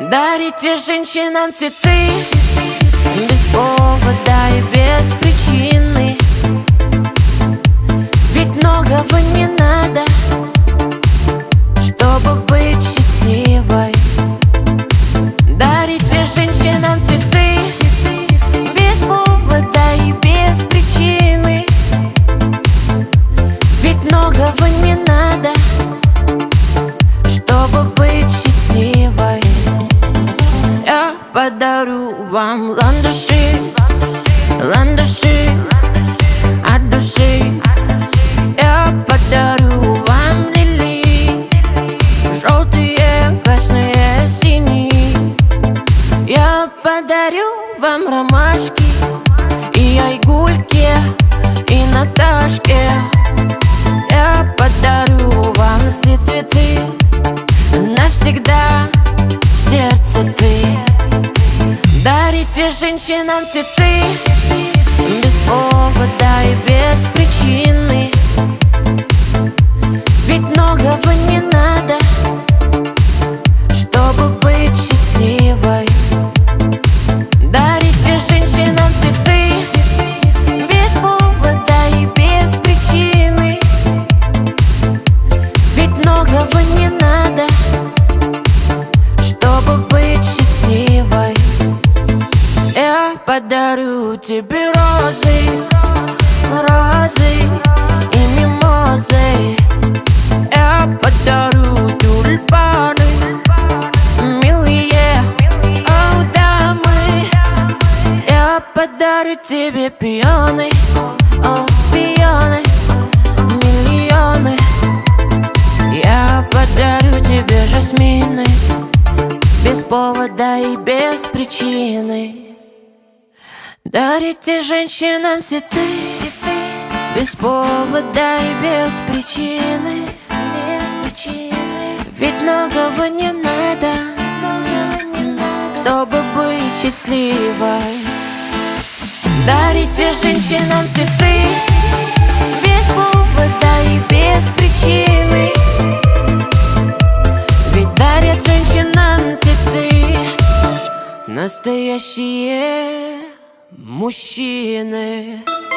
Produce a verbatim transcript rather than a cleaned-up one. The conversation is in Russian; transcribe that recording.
Дарите женщинам цветы без повода и без причины. Ведь многого не надо, чтобы быть счастливой. Дарите женщинам цветы без повода и без причины. Ведь многого не надо, чтобы быть счастливой. Я подарю вам ландыши, ландыши от души. Я подарю вам лилии, желтые, красные, синие. Я подарю вам ромашки и айгульки, и Наташке. Я подарю вам все цветы, навсегда в сердце ты. Дарите женщинам цветы без повода и без причины. Ведь многого не надо, чтобы быть счастливой. Дарите женщинам цветы без повода и без причины. Ведь многого не надо, чтобы быть счастливой. Я подарю тебе розы, розы и мимозы. Я подарю тюльпаны, милые, о, дамы. Я подарю тебе пионы, о, пионы, миллионы. Я подарю тебе жасмины без повода и без причины. Дарите женщинам цветы без повода и без причины. Ведь многого не надо, чтобы быть счастливой. Дарите женщинам цветы без повода и без причины. Ведь дарят женщинам цветы настоящие мужчины.